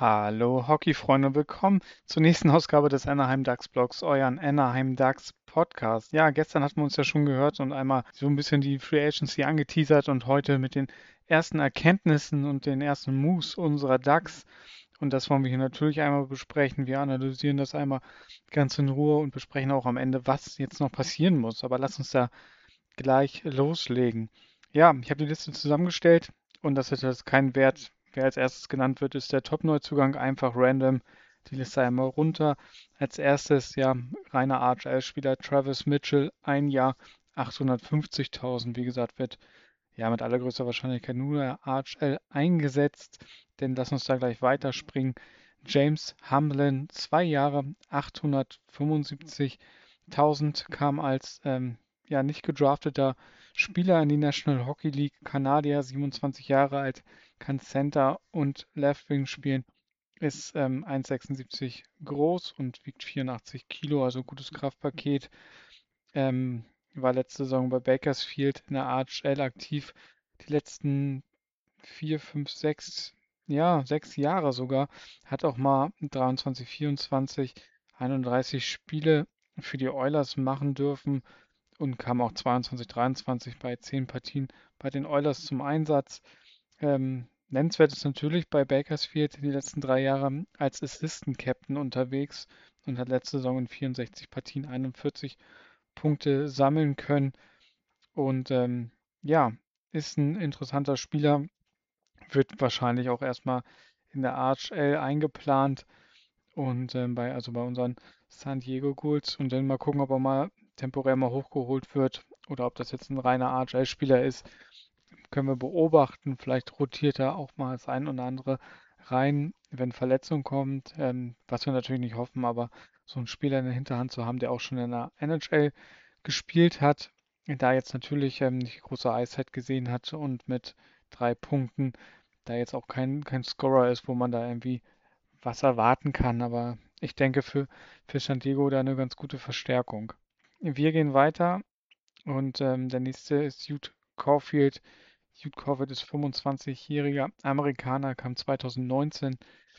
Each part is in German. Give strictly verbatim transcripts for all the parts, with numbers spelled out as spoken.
Hallo Hockey-Freunde, willkommen zur nächsten Ausgabe des Anaheim Ducks Blogs, euren Anaheim Ducks Podcast. Ja, gestern hatten wir uns ja schon gehört und einmal so ein bisschen die Free Agency angeteasert und heute mit den ersten Erkenntnissen und den ersten Moves unserer Ducks. Und das wollen wir hier natürlich einmal besprechen. Wir analysieren das einmal ganz in Ruhe und besprechen auch am Ende, was jetzt noch passieren muss. Aber lasst uns da gleich loslegen. Ja, ich habe die Liste zusammengestellt und das hat jetzt keinen Wert. Wer als erstes genannt wird, ist der Top-Neuzugang, einfach random. Die Liste einmal runter. Als erstes, ja, reiner A H L-Spieler Travis Mitchell, ein Jahr, achthundertfünfzigtausend. Wie gesagt, wird ja mit allergrößter Wahrscheinlichkeit nur der A H L eingesetzt. Denn lass uns da gleich weiterspringen. James Hamlin, zwei Jahre, achthundertfünfundsiebzigtausend, kam als ähm, ja, nicht gedrafteter Spieler in die National Hockey League. Kanadier, siebenundzwanzig Jahre alt, kann Center und Left Wing spielen, ist ähm, eins Komma sechsundsiebzig groß und wiegt vierundachtzig Kilo, also gutes Kraftpaket. Ähm, war letzte Saison bei Bakersfield in der A H L aktiv. Die letzten vier, fünf, sechs, ja, sechs Jahre sogar. Hat auch mal dreiundzwanzig, vierundzwanzig, einunddreißig Spiele für die Oilers machen dürfen und kam auch zweiundzwanzig, dreiundzwanzig bei zehn Partien bei den Oilers zum Einsatz. Ähm, nennenswert ist natürlich bei Bakersfield die letzten drei Jahre als Assistant Captain unterwegs und hat letzte Saison in vierundsechzig Partien einundvierzig Punkte sammeln können. Und ähm, ja, ist ein interessanter Spieler, wird wahrscheinlich auch erstmal in der A H L eingeplant und ähm, bei, also bei unseren San Diego Gulls und dann mal gucken, ob er mal temporär mal hochgeholt wird oder ob das jetzt ein reiner A H L-Spieler ist, können wir beobachten. Vielleicht rotiert er auch mal das ein oder andere rein, wenn Verletzung kommt, ähm, was wir natürlich nicht hoffen, aber so einen Spieler in der Hinterhand zu haben, der auch schon in der N H L gespielt hat, da jetzt natürlich ähm, nicht große Eiszeit gesehen hat und mit drei Punkten da jetzt auch kein, kein Scorer ist, wo man da irgendwie was erwarten kann. Aber ich denke für, für San Diego da eine ganz gute Verstärkung. Wir gehen weiter und ähm, der nächste ist Jude Caulfield. Jude Caulfield ist fünfundzwanzigjähriger Amerikaner, kam zweitausendneunzehn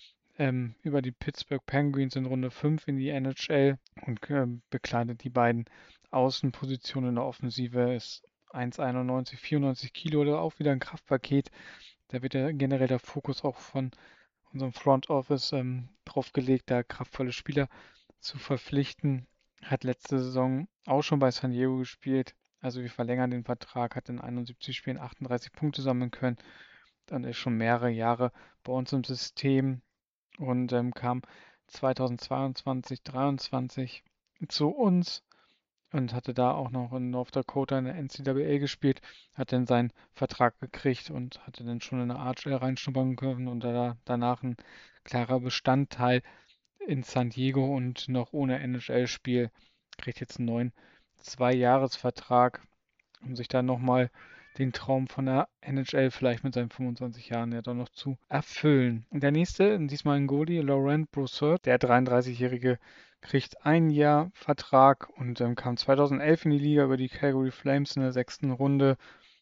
ähm, über die Pittsburgh Penguins in Runde fünf in die N H L und ähm, bekleidet die beiden Außenpositionen in der Offensive. Ist eins Komma einundneunzig, vierundneunzig Kilo, oder auch wieder ein Kraftpaket. Da wird ja generell der Fokus auch von unserem Front Office ähm, drauf gelegt, da kraftvolle Spieler zu verpflichten. Hat letzte Saison auch schon bei San Diego gespielt. Also wir verlängern den Vertrag, hat in einundsiebzig Spielen achtunddreißig Punkte sammeln können. Dann ist schon mehrere Jahre bei uns im System und ähm, kam zweitausendzweiundzwanzig, dreiundzwanzig zu uns und hatte da auch noch in North Dakota in der N C A A gespielt, hat dann seinen Vertrag gekriegt und hatte dann schon in der A H L reinschnuppern können und da, danach ein klarer Bestandteil in San Diego und noch ohne N H L-Spiel, kriegt jetzt einen neuen Zwei-Jahres-Vertrag, um sich dann nochmal den Traum von der N H L vielleicht mit seinen fünfundzwanzig Jahren ja dann noch zu erfüllen. Und der nächste, diesmal ein Goalie, Laurent Brossard, der dreiunddreißigjährige, kriegt ein Jahr Vertrag und ähm, kam zweitausendelf in die Liga über die Calgary Flames in der sechsten Runde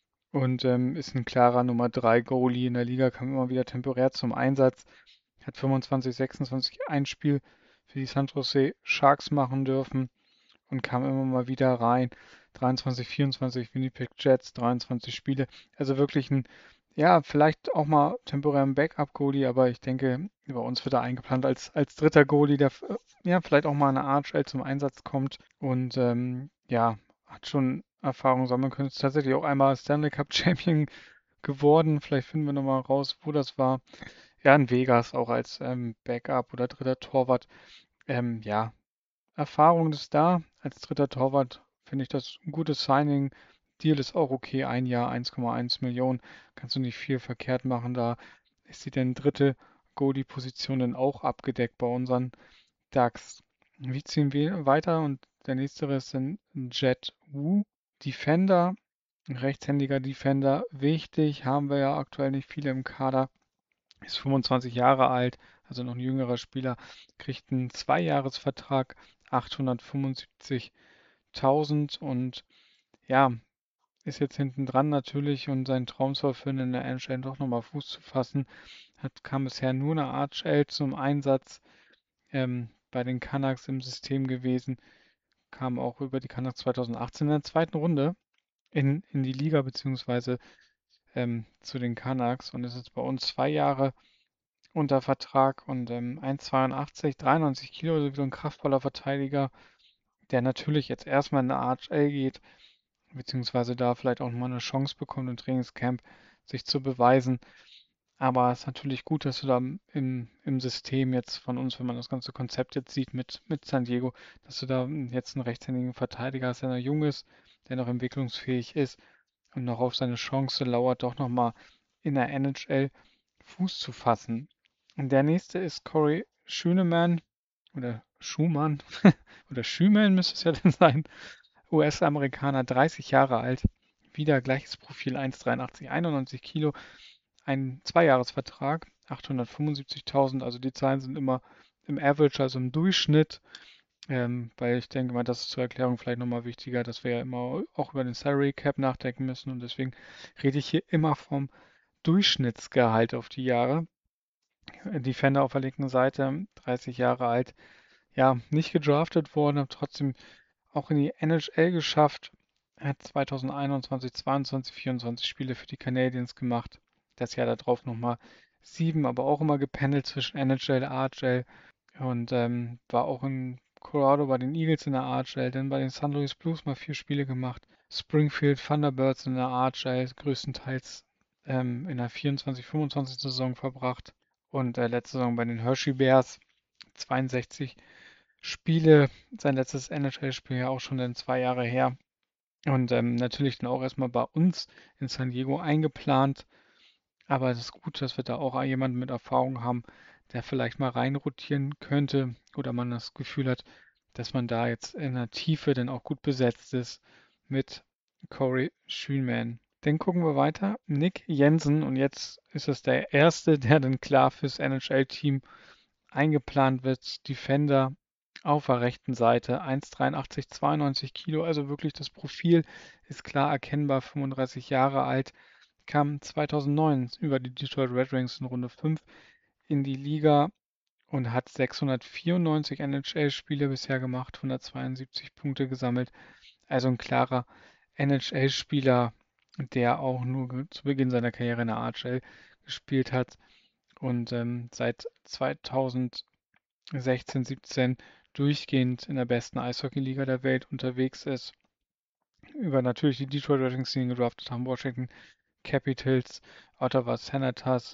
und ähm, ist ein klarer Nummer drei Goalie in der Liga, kam immer wieder temporär zum Einsatz, hat fünfundzwanzig, sechsundzwanzig ein Spiel für die San Jose Sharks machen dürfen und kam immer mal wieder rein. dreiundzwanzig, vierundzwanzig Winnipeg Jets, dreiundzwanzig Spiele. Also wirklich ein, ja, vielleicht auch mal temporär ein Backup-Goalie, aber ich denke, bei uns wird er eingeplant als, als dritter Goalie, der äh, ja vielleicht auch mal in der A H L zum Einsatz kommt und ähm, ja, hat schon Erfahrung sammeln können. Ist tatsächlich auch einmal Stanley Cup Champion geworden. Vielleicht finden wir nochmal raus, wo das war. Ja, in Vegas auch als ähm, Backup oder dritter Torwart. Ähm, ja, Erfahrung ist da. Als dritter Torwart finde ich das ein gutes Signing. Deal ist auch okay. Ein Jahr, eins Komma eins Millionen. Kannst du nicht viel verkehrt machen. Da ist die denn dritte Goalie-Position dann auch abgedeckt bei unseren Ducks. Wie ziehen wir weiter? Und der nächste ist dann Jet Wu. Defender, ein rechtshändiger Defender. Wichtig, haben wir ja aktuell nicht viele im Kader. Ist fünfundzwanzig Jahre alt, also noch ein jüngerer Spieler, kriegt einen Zweijahresvertrag, achthundertfünfundsiebzigtausend und ja, ist jetzt hinten dran natürlich und seinen Traum zu erfüllen, in der N H L doch nochmal Fuß zu fassen. Hat, kam bisher nur eine A H L zum Einsatz, ähm, bei den Canucks im System gewesen, kam auch über die Canucks zweitausendachtzehn in der zweiten Runde in, in die Liga beziehungsweise ähm, zu den Canucks und ist jetzt bei uns zwei Jahre unter Vertrag und ähm, eins Komma zweiundachtzig, dreiundneunzig Kilo, also wieder ein kraftvoller Verteidiger, der natürlich jetzt erstmal in eine A H L geht, beziehungsweise da vielleicht auch nochmal eine Chance bekommt im Trainingscamp, sich zu beweisen. Aber es ist natürlich gut, dass du da im, im System jetzt von uns, wenn man das ganze Konzept jetzt sieht mit, mit San Diego, dass du da jetzt einen rechtshändigen Verteidiger hast, der noch jung ist, der noch entwicklungsfähig ist und noch auf seine Chance lauert, doch nochmal in der N H L Fuß zu fassen. Und der nächste ist Corey Schönemann oder Schumann oder Schümann müsste es ja dann sein. U S-Amerikaner, dreißig Jahre alt, wieder gleiches Profil, eins Komma dreiundachtzig, einundneunzig Kilo, ein Zweijahresvertrag, achthundertfünfundsiebzigtausend, also die Zahlen sind immer im Average, also im Durchschnitt, ähm, weil ich denke mal, das ist zur Erklärung vielleicht nochmal wichtiger, dass wir ja immer auch über den Salary Cap nachdenken müssen und deswegen rede ich hier immer vom Durchschnittsgehalt auf die Jahre. Defender auf der linken Seite, dreißig Jahre alt, ja, nicht gedraftet worden, aber trotzdem auch in die N H L geschafft. Er hat zweitausendeinundzwanzig, zweiundzwanzig, vierundzwanzig Spiele für die Canadiens gemacht. Das Jahr darauf nochmal sieben, aber auch immer gependelt zwischen N H L, A H L und ähm, war auch in Colorado bei den Eagles in der A H L, dann bei den Saint Louis Blues mal vier Spiele gemacht. Springfield Thunderbirds in der A H L größtenteils ähm, in der vierundzwanzig, fünfundzwanzig Saison verbracht und äh, letzte Saison bei den Hershey Bears zweiundsechzig Spiele, sein letztes N H L-Spiel ja auch schon dann zwei Jahre her. Und ähm, natürlich dann auch erstmal bei uns in San Diego eingeplant. Aber es ist gut, dass wir da auch jemanden mit Erfahrung haben, der vielleicht mal reinrotieren könnte oder man das Gefühl hat, dass man da jetzt in der Tiefe dann auch gut besetzt ist mit Corey Schönman. Dann gucken wir weiter. Nick Jensen und jetzt ist es der erste, der dann klar fürs N H L-Team eingeplant wird. Defender auf der rechten Seite, eins Komma dreiundachtzig, zweiundneunzig Kilo, also wirklich das Profil ist klar erkennbar, fünfunddreißig Jahre alt, kam zweitausendneun über die Detroit Red Wings in Runde fünf in die Liga und hat sechshundertvierundneunzig N H L-Spiele bisher gemacht, hundertzweiundsiebzig Punkte gesammelt. Also ein klarer N H L-Spieler, der auch nur zu Beginn seiner Karriere in der A H L gespielt hat und ähm, seit zweitausendsechzehn, siebzehn durchgehend in der besten Eishockey-Liga der Welt unterwegs ist. Über natürlich die Detroit Red Wings, die ihn gedraftet haben, Washington Capitals, Ottawa Senators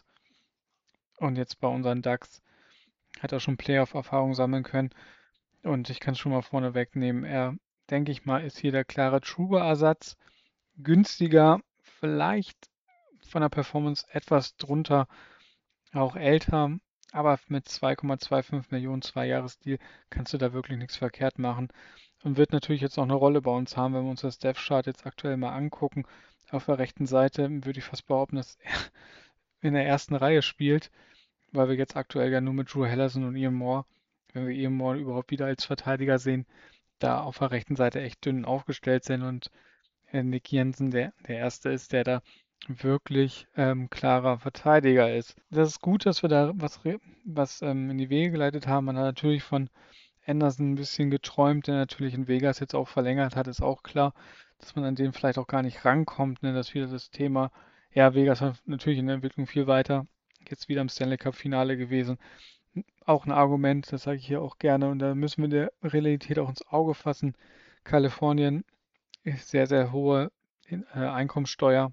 und jetzt bei unseren Ducks hat er schon Playoff-Erfahrung sammeln können. Und ich kann es schon mal vorne wegnehmen. Er, denke ich mal, ist hier der klare Trouba-Ersatz. Günstiger, vielleicht von der Performance etwas drunter, auch älter, aber mit zwei Komma fünfundzwanzig Millionen Zwei-Jahres-Deal kannst du da wirklich nichts verkehrt machen. Und wird natürlich jetzt auch eine Rolle bei uns haben, wenn wir uns das Depth Chart jetzt aktuell mal angucken. Auf der rechten Seite würde ich fast behaupten, dass er in der ersten Reihe spielt, weil wir jetzt aktuell ja nur mit Drew Hellerson und Ian Moore, wenn wir Ian Moore überhaupt wieder als Verteidiger sehen, da auf der rechten Seite echt dünn aufgestellt sind und äh, Nick Jensen der, der Erste ist, der da wirklich ähm, klarer Verteidiger ist. Das ist gut, dass wir da was, was ähm, in die Wege geleitet haben. Man hat natürlich von Anderson ein bisschen geträumt, der natürlich in Vegas jetzt auch verlängert hat, ist auch klar, dass man an den vielleicht auch gar nicht rankommt. Ne? Das ist wieder das Thema. Ja, Vegas war natürlich in der Entwicklung viel weiter. Jetzt wieder im Stanley Cup Finale gewesen. Auch ein Argument, das sage ich hier auch gerne. Und da müssen wir der Realität auch ins Auge fassen. Kalifornien ist sehr, sehr hohe äh, Einkommensteuer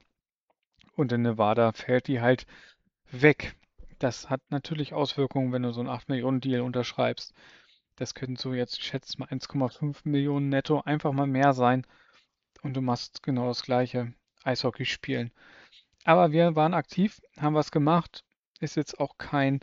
und in Nevada fällt die halt weg. Das hat natürlich Auswirkungen, wenn du so einen acht Millionen Deal unterschreibst. Das könnten so jetzt, ich schätze mal, eins Komma fünf Millionen netto einfach mal mehr sein und du machst genau das gleiche, Eishockey spielen. Aber wir waren aktiv, haben was gemacht, ist jetzt auch kein,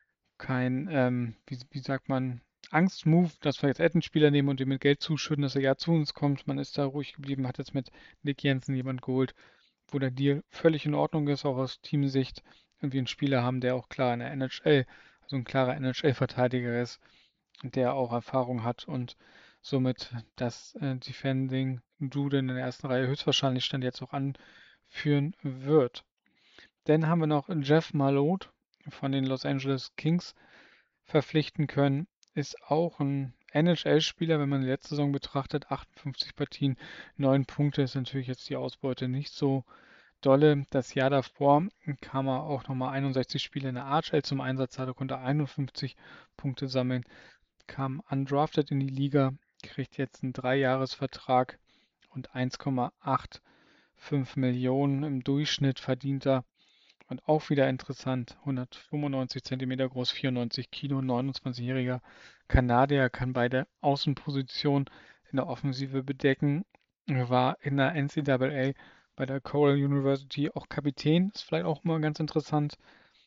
kein, ähm, wie, wie sagt man, Angstmove, dass wir jetzt einen Spieler nehmen und ihm mit Geld zuschütten, dass er ja zu uns kommt. Man ist da ruhig geblieben, hat jetzt mit Nick Jensen jemand geholt, wo der Deal völlig in Ordnung ist, auch aus Teamsicht. Und wir einen Spieler haben, der auch klar in der N H L, also ein klarer N H L-Verteidiger ist, der auch Erfahrung hat und somit das äh, Defending Dude in der ersten Reihe höchstwahrscheinlich Stand jetzt auch anführen wird. Dann haben wir noch Jeff Malot von den Los Angeles Kings verpflichten können. Ist auch ein N H L-Spieler, wenn man die letzte Saison betrachtet. achtundfünfzig Partien, neun Punkte ist natürlich jetzt die Ausbeute nicht so dolle. Das Jahr davor kam er auch nochmal einundsechzig Spiele in der A H L zum Einsatz, hatte, konnte einundfünfzig Punkte sammeln, kam undrafted in die Liga, kriegt jetzt einen Dreijahresvertrag und eins Komma fünfundachtzig Millionen im Durchschnitt verdient er. Und auch wieder interessant, hundertfünfundneunzig Zentimeter groß, vierundneunzig Kilo, neunundzwanzigjähriger Kanadier, kann beide Außenpositionen in der Offensive bedecken, war in der N C A A bei der Cornell University auch Kapitän, ist vielleicht auch mal ganz interessant,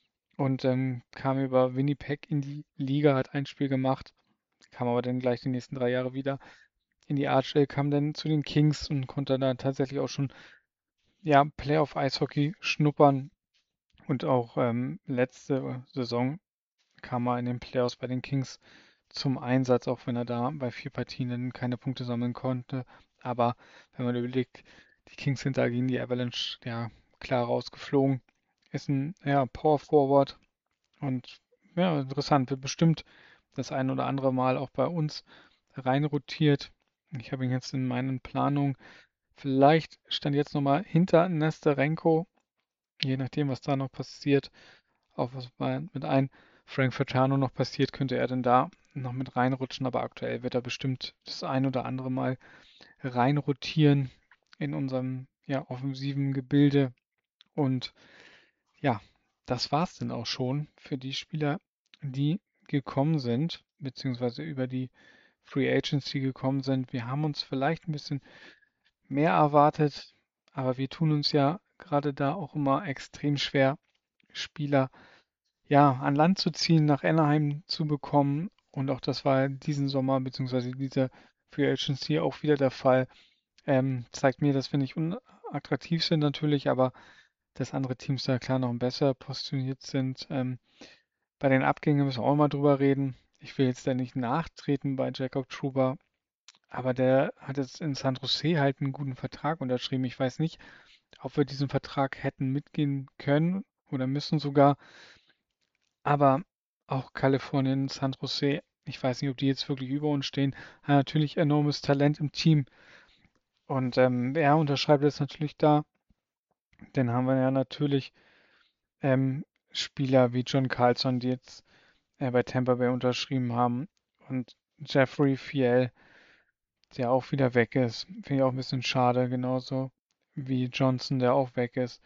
und ähm, kam über Winnipeg in die Liga, hat ein Spiel gemacht, kam aber dann gleich die nächsten drei Jahre wieder in die A H L, kam dann zu den Kings und konnte da tatsächlich auch schon ja, Playoff-Eishockey schnuppern. Und auch ähm, letzte Saison kam er in den Playoffs bei den Kings zum Einsatz, auch wenn er da bei vier Partien dann keine Punkte sammeln konnte. Aber wenn man überlegt, die Kings sind da gegen die Avalanche ja klar rausgeflogen. Ist ein ja, Power Forward und ja, interessant. Wird bestimmt das ein oder andere Mal auch bei uns reinrotiert. Ich habe ihn jetzt in meinen Planungen. Vielleicht stand jetzt nochmal hinter Nesterenko, je nachdem, was da noch passiert. Auch was bei, mit einem Frank Fratano noch passiert, könnte er dann da noch mit reinrutschen. Aber aktuell wird er bestimmt das ein oder andere Mal reinrotieren in unserem ja, offensiven Gebilde. Und ja, das war es dann auch schon für die Spieler, die gekommen sind, beziehungsweise über die Free Agency gekommen sind. Wir haben uns vielleicht ein bisschen mehr erwartet, aber wir tun uns ja gerade da auch immer extrem schwer, Spieler ja, an Land zu ziehen, nach Anaheim zu bekommen. Und auch das war diesen Sommer beziehungsweise diese Free Agency auch wieder der Fall. Ähm, zeigt mir, dass wir nicht unattraktiv sind natürlich, aber dass andere Teams da klar noch besser positioniert sind. Ähm, bei den Abgängen müssen wir auch mal drüber reden. Ich will jetzt da nicht nachtreten bei Jacob Trouba, aber der hat jetzt in San Jose halt einen guten Vertrag unterschrieben. Ich weiß nicht, ob wir diesen Vertrag hätten mitgehen können oder müssen sogar. Aber auch Kalifornien, San Jose, ich weiß nicht, ob die jetzt wirklich über uns stehen, hat natürlich enormes Talent im Team. Und ähm, er unterschreibt jetzt natürlich da. Dann haben wir ja natürlich ähm, Spieler wie John Carlson, die jetzt äh, bei Tampa Bay unterschrieben haben. Und Jeffrey Fiel, der auch wieder weg ist. Finde ich auch ein bisschen schade, genauso wie Johnson, der auch weg ist.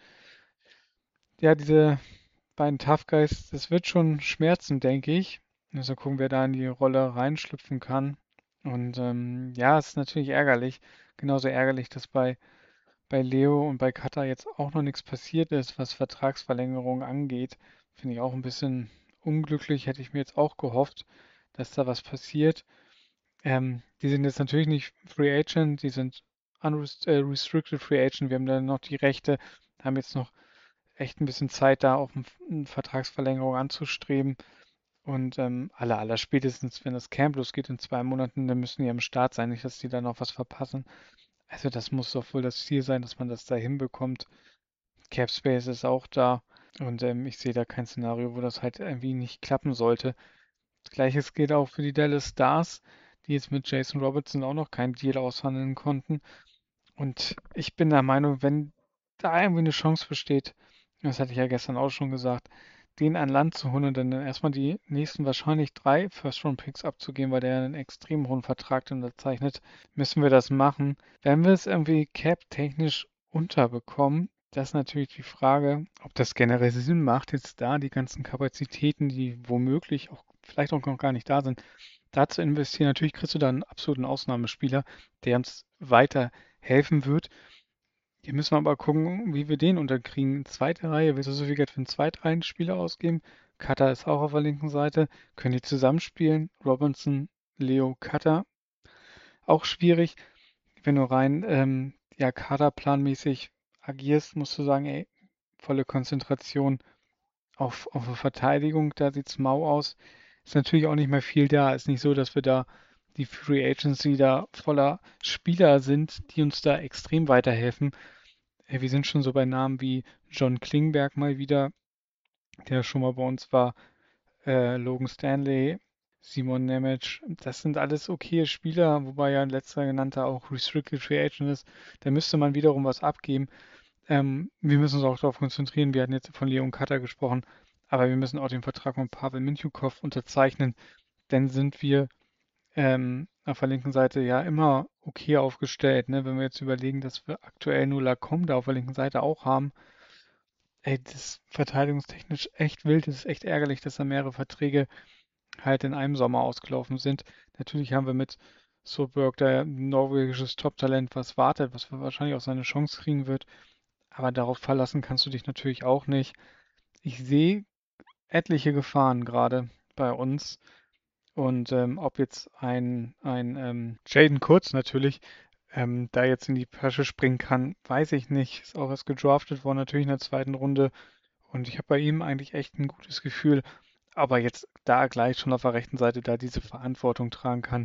Ja, diese beiden Tough Guys, das wird schon schmerzen, denke ich. Also gucken, wer da in die Rolle reinschlüpfen kann. Und ähm, ja, es ist natürlich ärgerlich. Genauso ärgerlich, dass bei, bei Leo und bei Kata jetzt auch noch nichts passiert ist, was Vertragsverlängerung angeht. Finde ich auch ein bisschen unglücklich. Hätte ich mir jetzt auch gehofft, dass da was passiert. Ähm, die sind jetzt natürlich nicht Free Agent, die sind unrestricted Free Agent. Wir haben dann noch die Rechte, haben jetzt noch echt ein bisschen Zeit, da auch eine Vertragsverlängerung anzustreben. Und ähm, aller, aller spätestens, wenn das Camp losgeht in zwei Monaten, dann müssen die am Start sein, nicht, dass die da noch was verpassen. Also das muss doch wohl das Ziel sein, dass man das da hinbekommt. Cap Space ist auch da und ähm, ich sehe da kein Szenario, wo das halt irgendwie nicht klappen sollte. Gleiches gilt auch für die Dallas Stars, die jetzt mit Jason Robertson auch noch keinen Deal aushandeln konnten. Und ich bin der Meinung, wenn da irgendwie eine Chance besteht, das hatte ich ja gestern auch schon gesagt, den an Land zu holen und dann erstmal die nächsten wahrscheinlich drei First-Round-Picks abzugeben, weil der einen extrem hohen Vertrag unterzeichnet, müssen wir das machen. Wenn wir es irgendwie cap-technisch unterbekommen, das ist natürlich die Frage, ob das generell Sinn macht, jetzt da die ganzen Kapazitäten, die womöglich auch vielleicht auch noch gar nicht da sind, da zu investieren. Natürlich kriegst du da einen absoluten Ausnahmespieler, der uns weiter helfen wird. Hier müssen wir aber gucken, wie wir den unterkriegen. Zweite Reihe, willst du so viel Geld für einen Zweitreihenspieler ausgeben? Cutter ist auch auf der linken Seite. Können die zusammenspielen? Robinson, Leo, Cutter. Auch schwierig. Wenn du rein ähm, ja, kaderplanmäßig agierst, musst du sagen, ey, volle Konzentration auf, auf eine Verteidigung. Da sieht's mau aus. Ist natürlich auch nicht mehr viel da. Ist nicht so, dass wir da die Free Agency da voller Spieler sind, die uns da extrem weiterhelfen. Wir sind schon so bei Namen wie John Klingberg mal wieder, der schon mal bei uns war, äh, Logan Stanley, Simon Nemec. Das sind alles okaye Spieler, wobei ja ein letzter genannter auch Restricted Free Agent ist. Da müsste man wiederum was abgeben. Ähm, wir müssen uns auch darauf konzentrieren. Wir hatten jetzt von Leon Cutter gesprochen, aber wir müssen auch den Vertrag von Pavel Mintyukov unterzeichnen. Dann sind wir ähm, auf der linken Seite ja immer okay aufgestellt. Ne? Wenn wir jetzt überlegen, dass wir aktuell nur Lacombe da auf der linken Seite auch haben. Ey, das ist verteidigungstechnisch echt wild. Es ist echt ärgerlich, dass da mehrere Verträge halt in einem Sommer ausgelaufen sind. Natürlich haben wir mit Solberg da ein norwegisches Top-Talent, was wartet, was wahrscheinlich auch seine Chance kriegen wird. Aber darauf verlassen kannst du dich natürlich auch nicht. Ich sehe etliche Gefahren gerade bei uns. Und ähm, ob jetzt ein, ein ähm, Jaden Kurz natürlich ähm, da jetzt in die Pasche springen kann, weiß ich nicht. Ist auch erst gedraftet worden, natürlich in der zweiten Runde. Und ich habe bei ihm eigentlich echt ein gutes Gefühl. Aber jetzt da gleich schon auf der rechten Seite da diese Verantwortung tragen kann,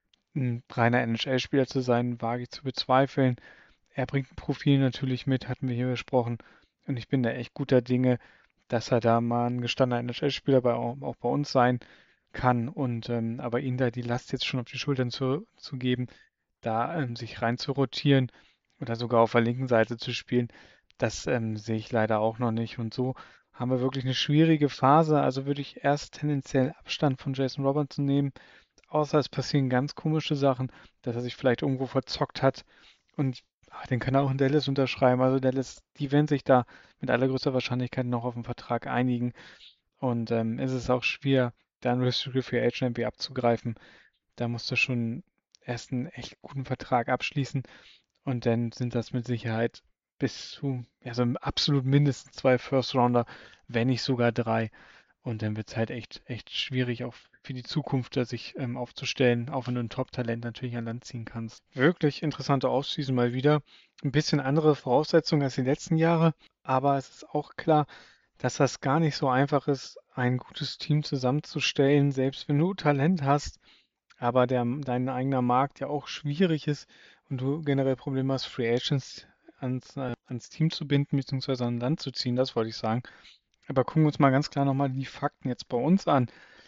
ein reiner N H L-Spieler zu sein, wage ich zu bezweifeln. Er bringt ein Profil natürlich mit, hatten wir hier besprochen. Und ich bin da echt guter Dinge, dass er da mal ein gestandener N H L-Spieler bei, auch bei uns sein kann. Und ähm, aber ihn da die Last jetzt schon auf die Schultern zu, zu geben, da ähm, sich rein zu rotieren oder sogar auf der linken Seite zu spielen, das ähm, sehe ich leider auch noch nicht. Und so haben wir wirklich eine schwierige Phase. Also würde ich erst tendenziell Abstand von Jason Robertson nehmen, außer es passieren ganz komische Sachen, dass er sich vielleicht irgendwo verzockt hat und ah, den kann er auch in Dallas unterschreiben. Also Dallas, die werden sich da mit allergrößter Wahrscheinlichkeit noch auf einen Vertrag einigen. Und ähm, ist es auch schwer, da einen Restricted Free Agent irgendwie abzugreifen. Da musst du schon erst einen echt guten Vertrag abschließen und dann sind das mit Sicherheit bis zu, ja, so absolut mindestens zwei First Rounder, wenn nicht sogar drei. Und dann wird es halt echt, echt schwierig, auch für die Zukunft da sich ähm, aufzustellen, auch wenn du ein Top-Talent natürlich an Land ziehen kannst. Wirklich interessante Offseason mal wieder. Ein bisschen andere Voraussetzungen als die letzten Jahre, aber es ist auch klar, dass das gar nicht so einfach ist, ein gutes Team zusammenzustellen, selbst wenn du Talent hast, aber der, dein eigener Markt ja auch schwierig ist und du generell Probleme hast, Free Agents ans, äh, ans Team zu binden, beziehungsweise an Land zu ziehen, das wollte ich sagen. Aber gucken wir uns mal ganz klar nochmal die Fakten jetzt bei uns an.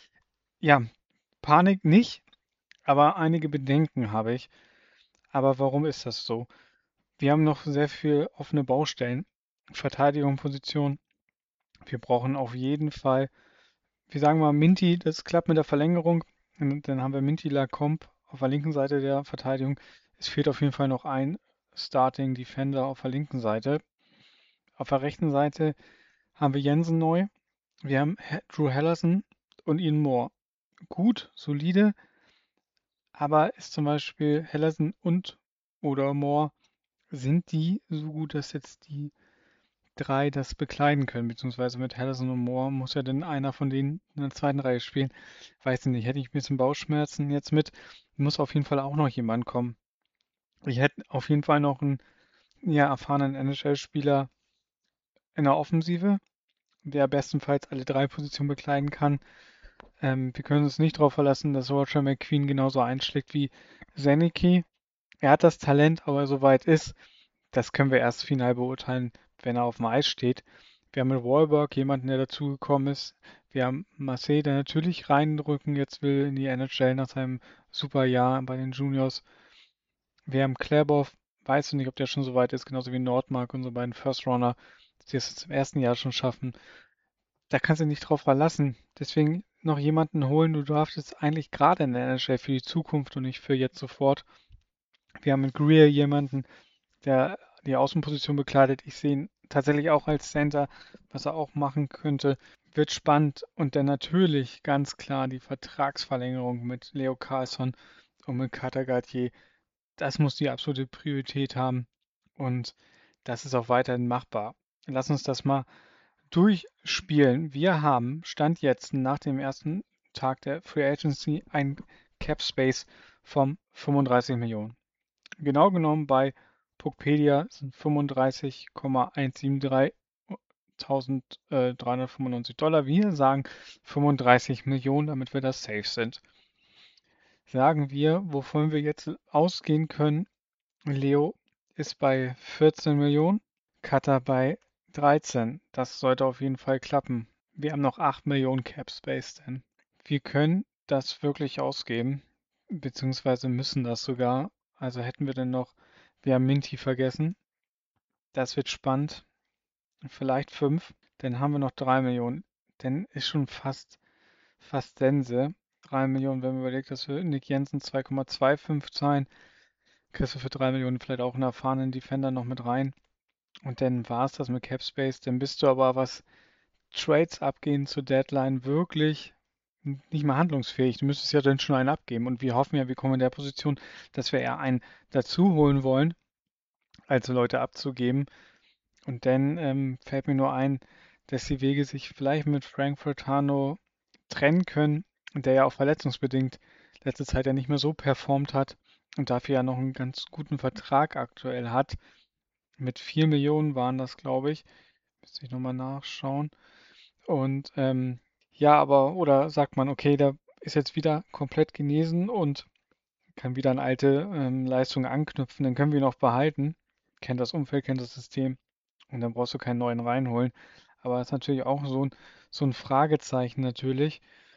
Ja, Panik nicht, aber einige Bedenken habe ich. Aber warum ist das so? Wir haben noch sehr viel offene Baustellen. Verteidigung, Position. Wir brauchen auf jeden Fall, wir sagen mal Minty, das klappt mit der Verlängerung. Und dann haben wir Minty Lacombe auf der linken Seite der Verteidigung. Es fehlt auf jeden Fall noch ein Starting Defender auf der linken Seite. Auf der rechten Seite haben wir Jensen neu. Wir haben Drew Hellerson und Ian Moore. Gut, solide, aber ist zum Beispiel Hellerson und oder Moore, sind die so gut, dass jetzt die drei das bekleiden können, beziehungsweise mit Hellerson und Moore muss ja dann einer von denen in der zweiten Reihe spielen. Weiß ich nicht, hätte ich ein bisschen Bauchschmerzen jetzt mit. Muss auf jeden Fall auch noch jemand kommen. Ich hätte auf jeden Fall noch einen ja, erfahrenen N H L-Spieler in der Offensive, der bestenfalls alle drei Positionen bekleiden kann. Ähm, wir können uns nicht darauf verlassen, dass Roger McQueen genauso einschlägt wie Zanicki. Er hat das Talent, aber soweit ist, das können wir erst final beurteilen, wenn er auf dem Eis steht. Wir haben mit Wahlberg jemanden, der dazugekommen ist. Wir haben Marseille, der natürlich reindrücken jetzt will in die N H L nach seinem super Jahr bei den Juniors. Wir haben Klæbov, weiß ich nicht, ob der schon so weit ist, genauso wie Nordmark, unsere beiden First Runner, die es jetzt im ersten Jahr schon schaffen. Da kannst du dich nicht drauf verlassen. Deswegen noch jemanden holen. Du draftest eigentlich gerade in der N H L für die Zukunft und nicht für jetzt sofort. Wir haben mit Greer jemanden, der die Außenposition bekleidet. Ich sehe ihn tatsächlich auch als Center, was er auch machen könnte. Wird spannend. Und dann natürlich ganz klar die Vertragsverlängerung mit Leo Carlsson und mit Carter Gauthier. Das muss die absolute Priorität haben. Und das ist auch weiterhin machbar. Lass uns das mal durchspielen. Wir haben Stand jetzt nach dem ersten Tag der Free Agency ein Cap Space von fünfunddreißig Millionen. Genau genommen bei Puckpedia sind fünfunddreißig Komma hundertdreiundsiebzig Dollar. Wir sagen fünfunddreißig Millionen, damit wir das safe sind. Sagen wir, wovon wir jetzt ausgehen können. Leo ist bei vierzehn Millionen, Cutter bei dreizehn. Das sollte auf jeden Fall klappen. Wir haben noch acht Millionen Cap Space denn. Wir können das wirklich ausgeben, beziehungsweise müssen das sogar. Also hätten wir denn noch, wir haben Minty vergessen. Das wird spannend. Vielleicht fünf. Dann haben wir noch drei Millionen. Dann ist schon fast, fast Sense. drei Millionen, wenn man überlegt, dass wir Nick Jensen zwei Komma fünfundzwanzig zahlen, kriegst du für drei Millionen vielleicht auch einen erfahrenen Defender noch mit rein. Und dann war es das mit Cap Space. Dann bist du aber, was Trades abgehen zur Deadline, wirklich nicht mehr handlungsfähig. Du müsstest ja dann schon einen abgeben. Und wir hoffen ja, wir kommen in der Position, dass wir eher einen dazu holen wollen, als Leute abzugeben. Und dann ähm, fällt mir nur ein, dass die Wege sich vielleicht mit Frank Furtado trennen können, der ja auch verletzungsbedingt letzte Zeit ja nicht mehr so performt hat und dafür ja noch einen ganz guten Vertrag aktuell hat. Mit vier Millionen waren das, glaube ich. Müsste ich nochmal nachschauen. Und ähm, ja, aber, oder sagt man, okay, der ist jetzt wieder komplett genesen und kann wieder an alte ähm, Leistungen anknüpfen, dann können wir ihn auch behalten. Kennt das Umfeld, kennt das System und dann brauchst du keinen neuen reinholen. Aber das ist natürlich auch so ein, so ein Fragezeichen natürlich.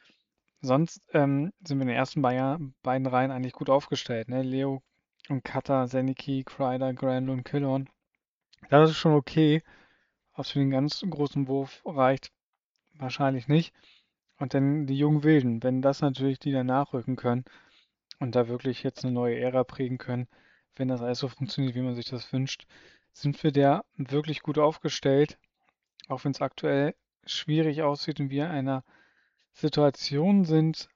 Sonst ähm, sind wir in den ersten beiden, beiden Reihen eigentlich gut aufgestellt. Ne? Leo und Kata, Zeniki, Kreider, Grand und Killorn. Das ist schon okay. Ob es für den ganz großen Wurf reicht, wahrscheinlich nicht. Und dann die jungen Wilden, wenn das natürlich die dann nachrücken können und da wirklich jetzt eine neue Ära prägen können, wenn das alles so funktioniert, wie man sich das wünscht, sind wir da wirklich gut aufgestellt, auch wenn es aktuell schwierig aussieht und wir in einer Situation sind,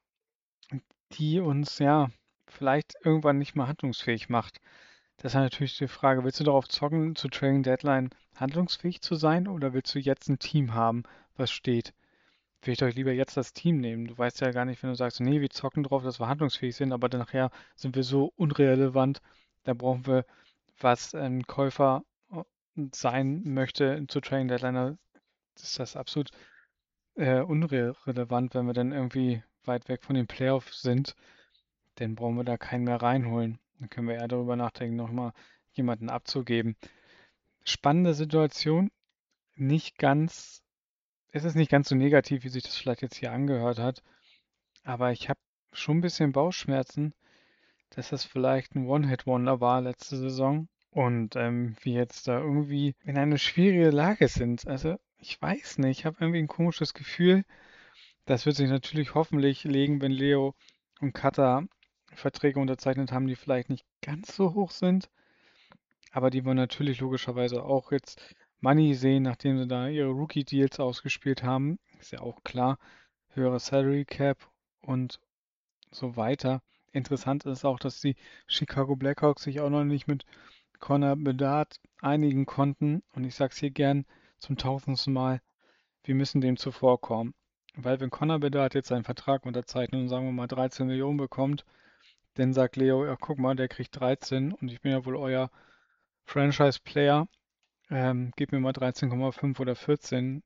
die uns ja vielleicht irgendwann nicht mehr handlungsfähig macht. Das ist natürlich die Frage, willst du darauf zocken, zu Trading Deadline handlungsfähig zu sein oder willst du jetzt ein Team haben, was steht? Will ich doch lieber jetzt das Team nehmen. Du weißt ja gar nicht, wenn du sagst, nee, wir zocken drauf, dass wir handlungsfähig sind, aber dann nachher sind wir so unrelevant, da brauchen wir, was ein Käufer äh, sein möchte zu Trading Deadline, ist das absolut äh, unrelevant, wenn wir dann irgendwie weit weg von den Playoffs sind, dann brauchen wir da keinen mehr reinholen. Dann können wir eher darüber nachdenken, nochmal jemanden abzugeben. Spannende Situation, nicht ganz, es ist nicht ganz so negativ, wie sich das vielleicht jetzt hier angehört hat. Aber ich habe schon ein bisschen Bauchschmerzen, dass das vielleicht ein One-Hit-Wonder war letzte Saison und ähm, wir jetzt da irgendwie in eine schwierige Lage sind. Also ich weiß nicht, ich habe irgendwie ein komisches Gefühl. Das wird sich natürlich hoffentlich legen, wenn Leo und Kata Verträge unterzeichnet haben, die vielleicht nicht ganz so hoch sind, aber die wollen natürlich logischerweise auch jetzt Money sehen, nachdem sie da ihre Rookie-Deals ausgespielt haben. Ist ja auch klar, höhere Salary Cap und so weiter. Interessant ist auch, dass die Chicago Blackhawks sich auch noch nicht mit Connor Bedard einigen konnten. Und ich sage es hier gern zum tausendsten Mal, wir müssen dem zuvorkommen. Weil wenn Connor Bedard jetzt seinen Vertrag unterzeichnet und sagen wir mal dreizehn Millionen bekommt, dann sagt Leo, ja guck mal, der kriegt dreizehn und ich bin ja wohl euer Franchise-Player, ähm, gib mir mal dreizehn Komma fünf oder vierzehn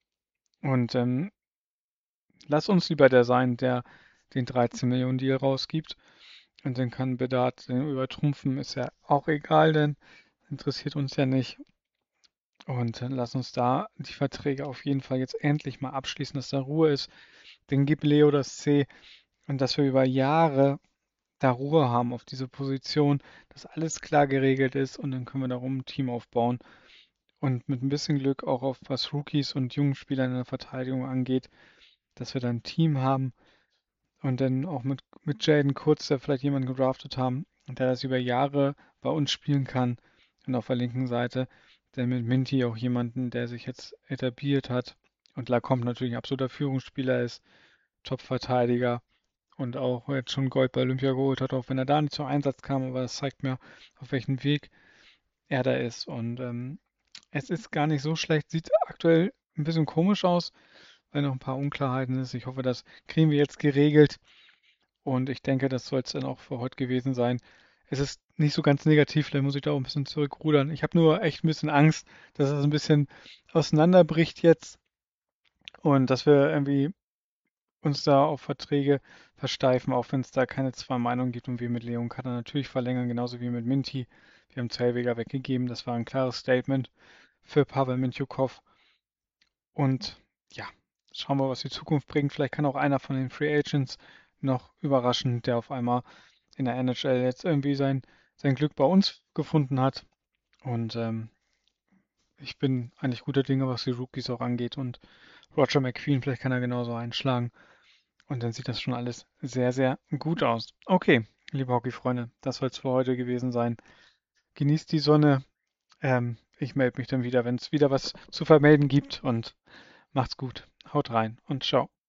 und ähm, lass uns lieber der sein, der den dreizehn Millionen Deal rausgibt. Und dann kann Bedard den übertrumpfen, ist ja auch egal, denn interessiert uns ja nicht. Und dann lass uns da die Verträge auf jeden Fall jetzt endlich mal abschließen, dass da Ruhe ist. Dann gib Leo das C und dass wir über Jahre da Ruhe haben auf diese Position, dass alles klar geregelt ist und dann können wir darum ein Team aufbauen. Und mit ein bisschen Glück auch auf was Rookies und jungen Spieler in der Verteidigung angeht, dass wir dann ein Team haben, und dann auch mit, mit Jaden Kurz, der vielleicht jemanden gedraftet haben, der das über Jahre bei uns spielen kann. Und auf der linken Seite, dann mit Minty auch jemanden, der sich jetzt etabliert hat. Und Lacombe natürlich ein absoluter Führungsspieler ist, Top-Verteidiger und auch jetzt schon Gold bei Olympia geholt hat, auch wenn er da nicht zum Einsatz kam, aber das zeigt mir, auf welchem Weg er da ist. Und ähm, es ist gar nicht so schlecht, sieht aktuell ein bisschen komisch aus, weil noch ein paar Unklarheiten ist. Ich hoffe, das kriegen wir jetzt geregelt. Und ich denke, das soll es dann auch für heute gewesen sein. Es ist nicht so ganz negativ, vielleicht muss ich da auch ein bisschen zurückrudern. Ich habe nur echt ein bisschen Angst, dass es ein bisschen auseinanderbricht jetzt und dass wir irgendwie uns da auf Verträge versteifen, auch wenn es da keine zwei Meinungen gibt und wir mit Leon Cutter natürlich verlängern, genauso wie mit Minty. Wir haben Zellweger weggegeben, das war ein klares Statement für Pavel Mintyukov. Und ja, schauen wir, was die Zukunft bringt. Vielleicht kann auch einer von den Free Agents noch überraschen, der auf einmal in der N H L jetzt irgendwie sein, sein Glück bei uns gefunden hat. Und ähm, ich bin eigentlich guter Dinge, was die Rookies auch angeht. Und Roger McQueen, vielleicht kann er genauso einschlagen. Und dann sieht das schon alles sehr, sehr gut aus. Okay, liebe Hockey-Freunde, das soll es für heute gewesen sein. Genießt die Sonne. Ähm, ich melde mich dann wieder, wenn es wieder was zu vermelden gibt. Und macht's gut. Haut rein und ciao.